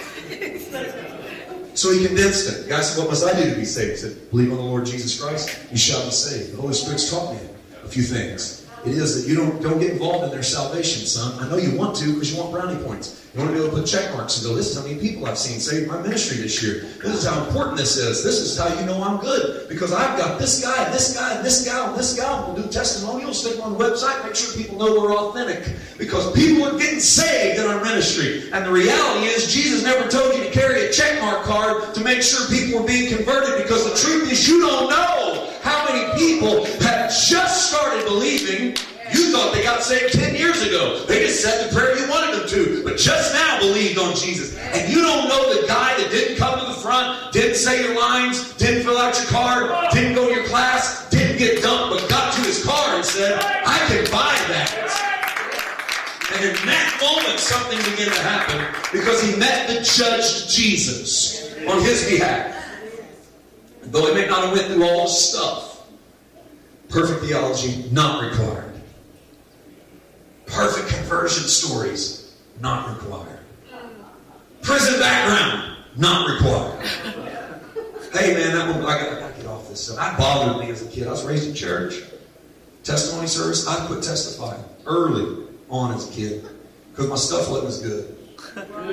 So he condensed it. The guy said, what must I do to be saved? He said, believe on the Lord Jesus Christ, you shall be saved. The Holy Spirit's taught me a few things. It is that you don't, don't get involved in their salvation, son. I know you want to because you want brownie points. You want to be able to put check marks and go, this is how many people I've seen saved my ministry this year. This is how important this is. This is how you know I'm good. Because I've got this guy, and this guy, and this guy, and this guy. We'll do testimonials, stick them on the website, make sure people know we're authentic. Because people are getting saved in our ministry. And the reality is, Jesus never told you to carry a check mark card to make sure people are being converted. Because the truth is, you don't know how many people have just started believing. You thought they got saved ten years ago. They just said the prayer you wanted them to, but just now believed on Jesus. And you don't know the guy that didn't come to the front, didn't say your lines, didn't fill out your card, didn't go to your class, didn't get dumped, but got to his car and said, I can buy that. And in that moment, something began to happen because he met the judged Jesus on his behalf. And though he may not have went through all the stuff, perfect theology not required. Perfect conversion stories, not required. Prison background, not required. Hey man, that one, I got, I got to get off this stuff. That bothered me as a kid. I was raised in church. Testimony service, I quit testifying early on as a kid because my stuff wasn't as good. I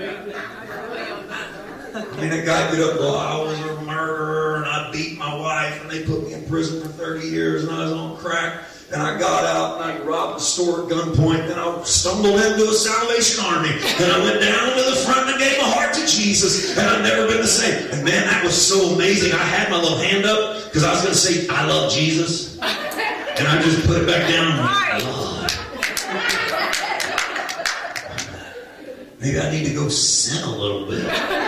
mean, that guy get up, well, I was a murderer and I beat my wife and they put me in prison for thirty years and I was on crack. And I got out and I robbed the store at gunpoint. Then I stumbled into the Salvation Army. And I went down to the front and gave my heart to Jesus. And I've never been the same. And man, that was so amazing. I had my little hand up because I was going to say, I love Jesus. And I just put it back down. And Lord, maybe I need to go sin a little bit.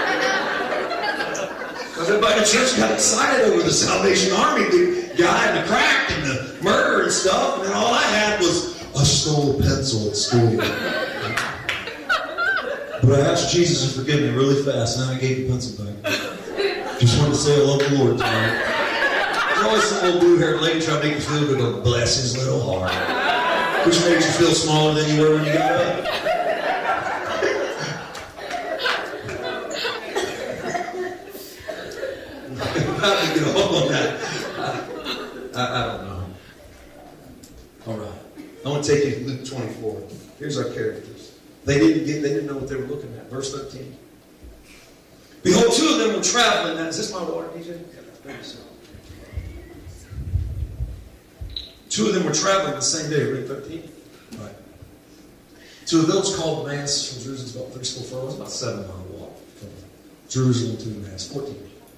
Because everybody in church got excited over the Salvation Army, the guy and the crack and the murder and stuff, and then all I had was a stole pencil at school. But I asked Jesus to forgive me really fast, and then I gave the pencil back. Just wanted to say I love the Lord tonight. There's always some little blue-haired lady trying to make you feel good, go, bless his little heart. Which makes you feel smaller than you were when you got up. How to get hold on that? I, I, I don't know. All right. I want to take you to Luke twenty-four. Here's our characters. They didn't get. They didn't know what they were looking at. Verse thirteen. Behold, two of them were traveling. Now, is this my water, D J? Yeah, two of them were traveling the same day. Read thirteen. All right. Two of those called Emmaus from Jerusalem, about three score furlongs, about seven mile walk from Jerusalem to Emmaus. Fourteen.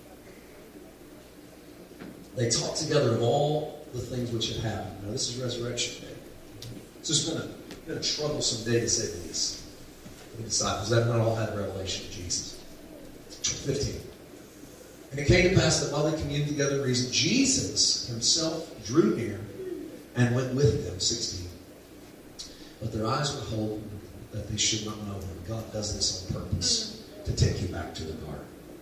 They talked together of all the things which had happened. Now, this is Resurrection Day. It's just been a, been a troublesome day, to say the least, for the disciples. They haven't all had revelation of Jesus. fifteen. And it came to pass that while they communed together and reasoned, Jesus himself drew near and went with them, sixteen. But their eyes were holden that they should not know him. God does this on purpose to take you back to the garden.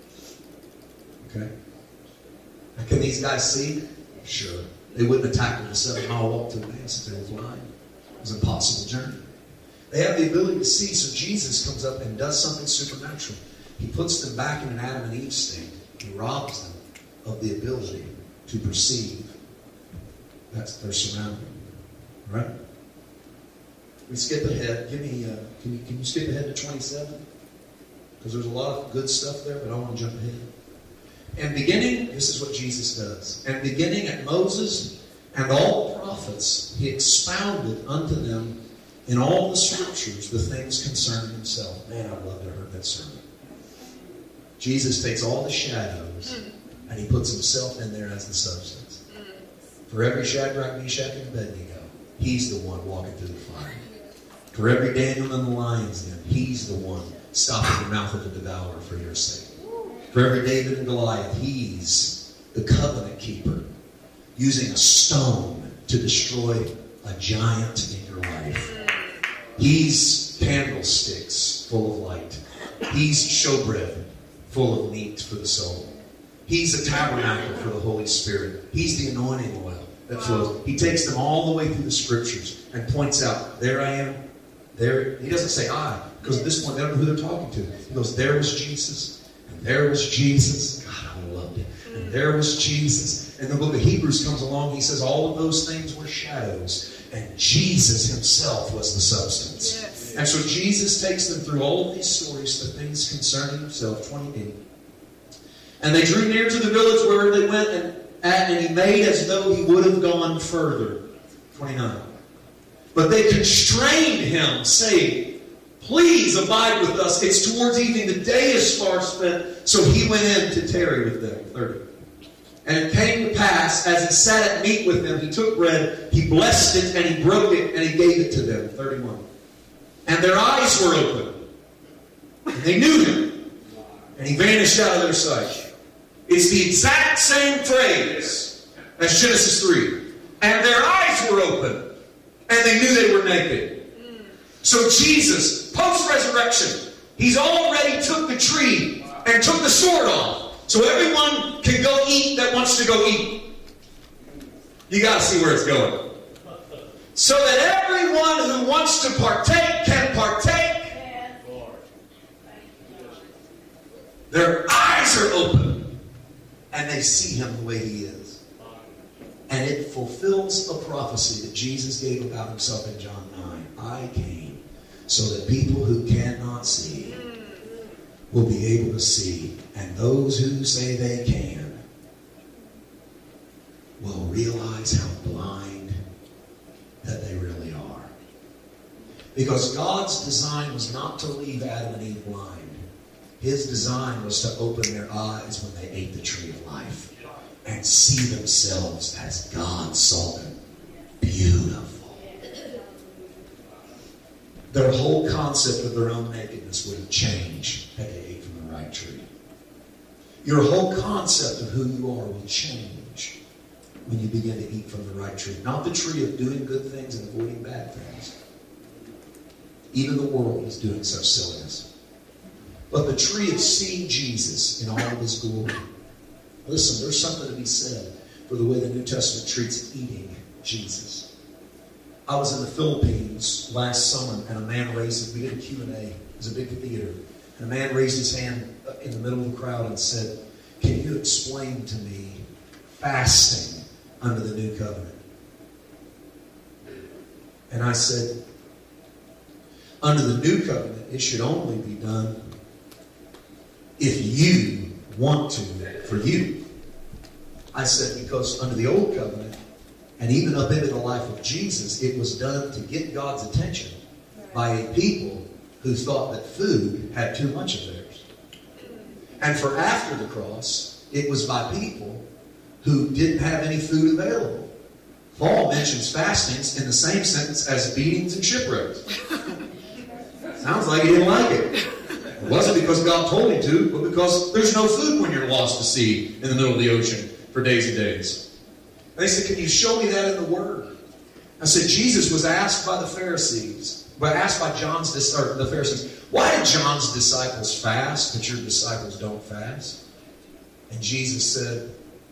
Okay? Now, can these guys see? Sure. They wouldn't have tackled a seven-mile walk to Emmaus if they were blind. It was an impossible journey. They have the ability to see, so Jesus comes up and does something supernatural. He puts them back in an Adam and Eve state. He robs them of the ability to perceive that they're surrounded. Right? We skip ahead. Give me. Uh, can you can you skip ahead to twenty-seven? Because there's a lot of good stuff there, but I want to jump ahead. And beginning, this is what Jesus does. And beginning at Moses and all the prophets, he expounded unto them in all the scriptures the things concerning himself. Man, I'd love to have heard that sermon. Jesus takes all the shadows and he puts himself in there as the substance. For every Shadrach, Meshach, and Abednego, he's the one walking through the fire. For every Daniel in the lion's den, he's the one stopping the mouth of the devourer for your sake. For every David and Goliath, he's the covenant keeper, using a stone to destroy a giant in your life. He's candlesticks full of light. He's showbread full of meat for the soul. He's a tabernacle for the Holy Spirit. He's the anointing oil that flows. He takes them all the way through the scriptures and points out, there I am. There. He doesn't say I, because at this point they don't know who they're talking to. He goes, there was Jesus, and there was Jesus. God, I loved it. And there was Jesus. And the book of Hebrews comes along. He says all of those things were shadows, and Jesus himself was the substance. Yes. And so Jesus takes them through all of these stories, the things concerning himself, twenty-eight. And they drew near to the village where they went, and, and he made as though he would have gone further. twenty-nine. But they constrained him, saying, please abide with us. It's towards evening. The day is far spent. So he went in to tarry with them. thirty. And it came to pass, as he sat at meat with them, he took bread, he blessed it, and he broke it, and he gave it to them. thirty-one. And their eyes were open. And they knew him. And he vanished out of their sight. It's the exact same phrase as Genesis three. And their eyes were open. And they knew they were naked. So Jesus, post-resurrection, he's already took the tree and took the sword off. So everyone can go eat that wants to go eat. You got to see where it's going. So that everyone who wants to partake can partake. Their eyes are open. And they see him the way he is. And it fulfills a prophecy that Jesus gave about himself in John nine. I came so that people who cannot see will be able to see. And those who say they can will realize how blind that they really are. Because God's design was not to leave Adam and Eve blind. His design was to open their eyes when they ate the tree of life. And see themselves as God saw them. Beautiful. Their whole concept of their own nakedness would have changed had they ate from the right tree. Your whole concept of who you are will change when you begin to eat from the right tree. Not the tree of doing good things and avoiding bad things. Even the world is doing such silliness. But the tree of seeing Jesus in all of his glory. Listen, there's something to be said for the way the New Testament treats eating Jesus. I was in the Philippines last summer, and a man raised, we did a Q and A. It was a big theater. And a man raised his hand in the middle of the crowd and said, can you explain to me fasting under the new covenant? And I said, under the new covenant, it should only be done if you want to, for you. I said, because under the old covenant, and even up into the life of Jesus, it was done to get God's attention by a people who thought that food had too much of theirs. And for after the cross, it was by people who didn't have any food available. Paul mentions fastings in the same sentence as beatings and shipwrecks. Sounds like he didn't like it. It wasn't because God told him to, but because there's no food when you're lost to sea in the middle of the ocean for days and days. And they said, can you show me that in the Word? I said, Jesus was asked by the Pharisees, but asked by John's or the Pharisees, why did John's disciples fast, but your disciples don't fast? And Jesus said,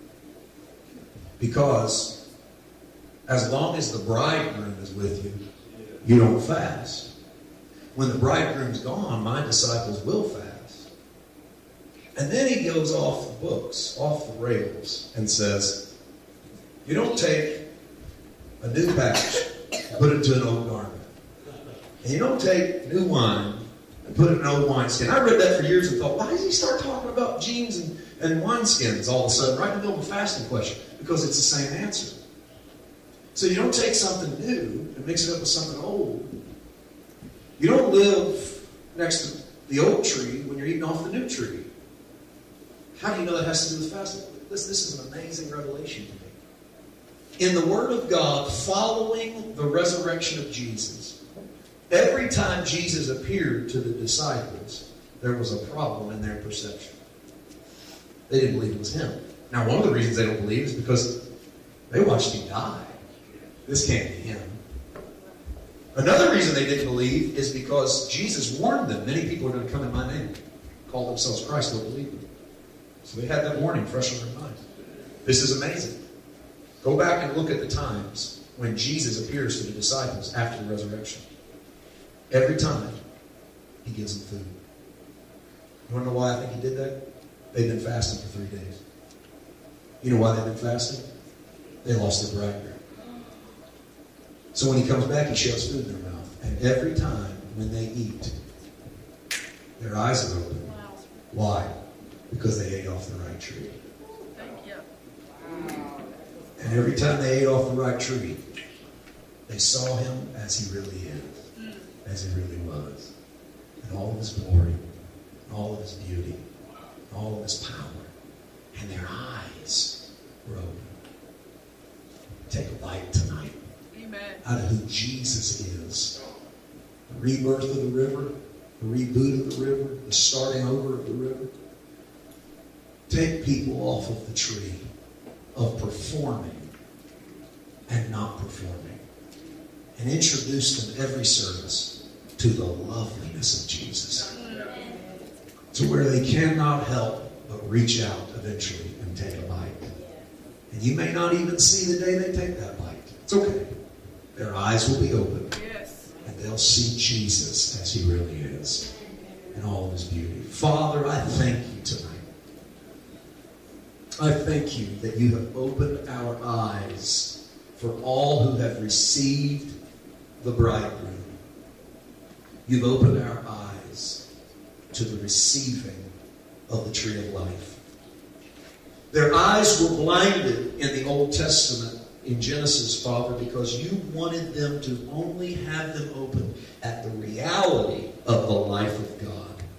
because as long as the bridegroom is with you, you don't fast. When the bridegroom's gone, my disciples will fast. And then he goes off the books, off the rails, and says, you don't take a new patch and put it into an old garment. And you don't take new wine and put it in an old wineskin. I read that for years and thought, why does he start talking about jeans and, and wineskins all of a sudden, right in the middle of a fasting question? Because it's the same answer. So you don't take something new and mix it up with something old. You don't live next to the old tree when you're eating off the new tree. How do you know that has to do with fasting? This, this is an amazing revelation to me. In the Word of God, following the resurrection of Jesus, every time Jesus appeared to the disciples, there was a problem in their perception. They didn't believe it was him. Now, one of the reasons they don't believe is because they watched him die. This can't be him. Another reason they didn't believe is because Jesus warned them, many people are going to come in my name, call themselves Christ, they'll believe him. So they had that warning fresh on their minds. This is amazing. Go back and look at the times when Jesus appears to the disciples after the resurrection. Every time, he gives them food. You want to know why I think he did that? They've been fasting for three days. You know why they've been fasting? They lost their bridegroom. So when he comes back, he shoves food in their mouth. And every time when they eat, their eyes are open. Wow. Why? Because they ate off the right tree. Thank you. And every time they ate off the right tree, they saw him as he really is, as he really was. In all of his glory, all of his beauty, all of his power. And their eyes were open. Take a bite tonight. Amen. Out of who Jesus is. The rebirth of the river, the reboot of the river, the starting over of the river. Take people off of the tree of performing and not performing. And introduce them every service to the loveliness of Jesus. To where they cannot help but reach out eventually and take a bite. And you may not even see the day they take that bite. It's okay. Their eyes will be open. Yes. And they'll see Jesus as he really is. In all of his beauty. Father, I thank you tonight. I thank you that you have opened our eyes for all who have received the bridegroom. You've opened our eyes to the receiving of the tree of life. Their eyes were blinded in the Old Testament in Genesis, Father, because you wanted them to only have them open at the reality of the life of God.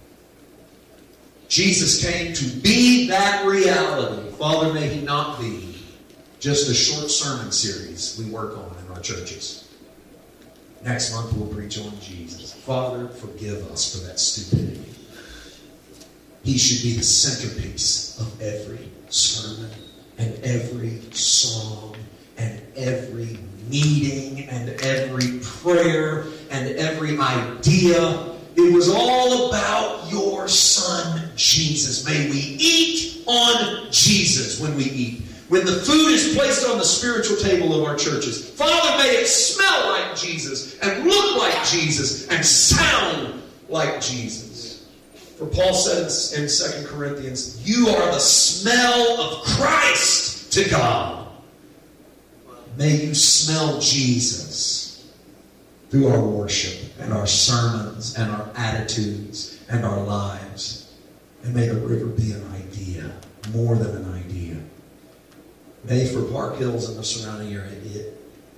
Jesus came to be that reality. Father, may he not be just a short sermon series we work on in our churches. Next month we'll preach on Jesus. Father, forgive us for that stupidity. He should be the centerpiece of every sermon and every song and every meeting and every prayer and every idea. It was all about your Son, Jesus. May we eat on Jesus when we eat. When the food is placed on the spiritual table of our churches, Father, may it smell like Jesus and look like Jesus and sound like Jesus. For Paul said in Second Corinthians, you are the smell of Christ to God. May you smell Jesus through our worship and our sermons and our attitudes and our lives. And may the river be an idea, more than an idea. May for Park Hills and the surrounding area, it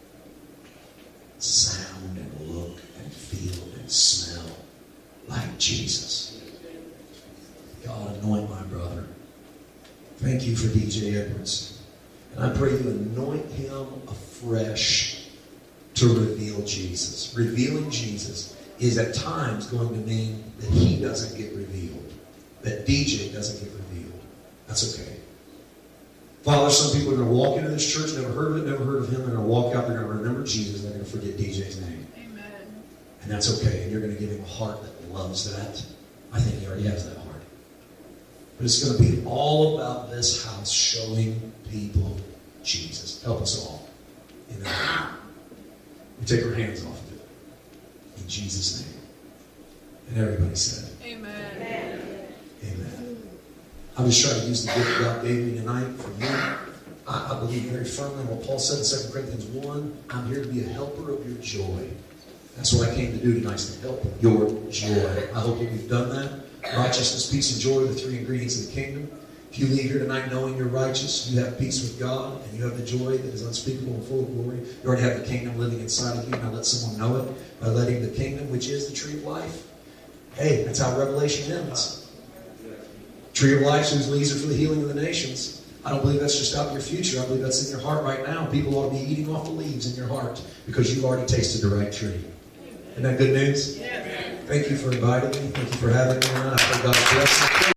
sound and look and feel and smell like Jesus. God, anoint my brother. Thank you for D J Edwards. And I pray you anoint him afresh to reveal Jesus. Revealing Jesus is at times going to mean that he doesn't get revealed. That D J doesn't get revealed. That's okay. Father, some people are going to walk into this church, never heard of it, never heard of him. They're going to walk out, they're going to remember Jesus, and they're going to forget D J's name. Amen. And that's okay. And you're going to give him a heart that loves that. I think he already has that heart. But it's going to be all about this house showing people Jesus. Help us all. Amen. We take our hands off of it. In Jesus' name. And everybody said, Amen. Amen. Amen. I'm just trying to use the gift God gave me tonight for you. I, I believe very firmly in what Paul said in Second Corinthians one. I'm here to be a helper of your joy. That's what I came to do tonight, is to help your joy. I hope that we've done that. Righteousness, peace, and joy are the three ingredients of the kingdom. If you leave here tonight knowing you're righteous, you have peace with God, and you have the joy that is unspeakable and full of glory. You already have the kingdom living inside of you. Now let someone know it by letting the kingdom, which is the tree of life. Hey, that's how Revelation ends. Tree of life whose leaves are for the healing of the nations. I don't believe that's just out in your future. I believe that's in your heart right now. People ought to be eating off the leaves in your heart because you've already tasted the right tree. Isn't that good news? Yes. Thank you for inviting me. Thank you for having me. I pray God bless you.